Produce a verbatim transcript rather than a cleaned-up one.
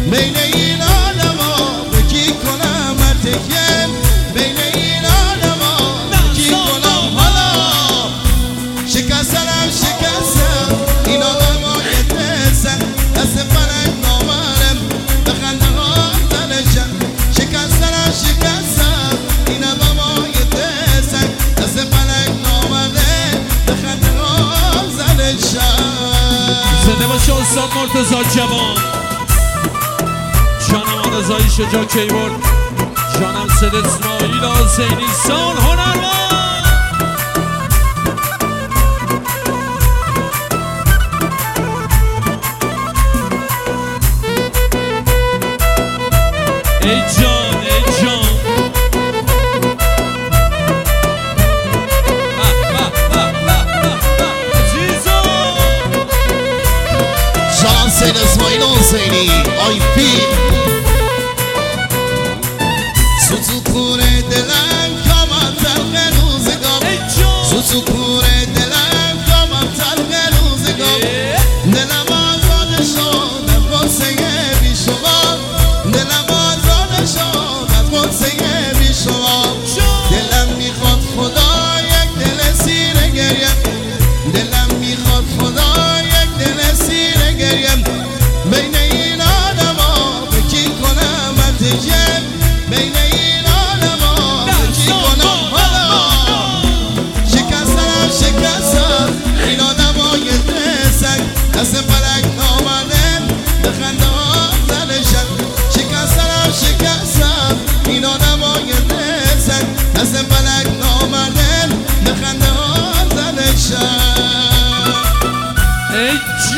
بین این آدما بکی کنم تکیم بین این آدما بکی کنم حالا شکستنم شکستم این آدما یتسن دست فلک نامرم بخنده ها زنشم شکستنم شکستم این آدما یتسن دست فلک نامرم بخنده ها زنشم. زنده باشه استاد مرتضی جوان، جانم آرزایی شجاع کیبورد، جانم سید اسماعیل حسینی سال هنرمند. ای جان ای جان جان سید اسماعیل حسینی آی پی سوزو کوره دلم کامم تلق روزگام سوزو کوره دلم کامم تلق روزگام دلم آزاد شد از قصه بی شما دلم آزاد شد از قصه بی شما دلم میخواد خدا یک دل سیر گریم دلم میخواد خدا یک دل سیر گریم بین این آدما بکی کنم اتجم بین این آدما بکی کنم حالا شکستنم شکستم این آدما یتسن دست فلک نامرم بخنده ها زنشم شکستنم شکستم این آدما یتسن دست فلک نامرم بخنده ها زنشم. ای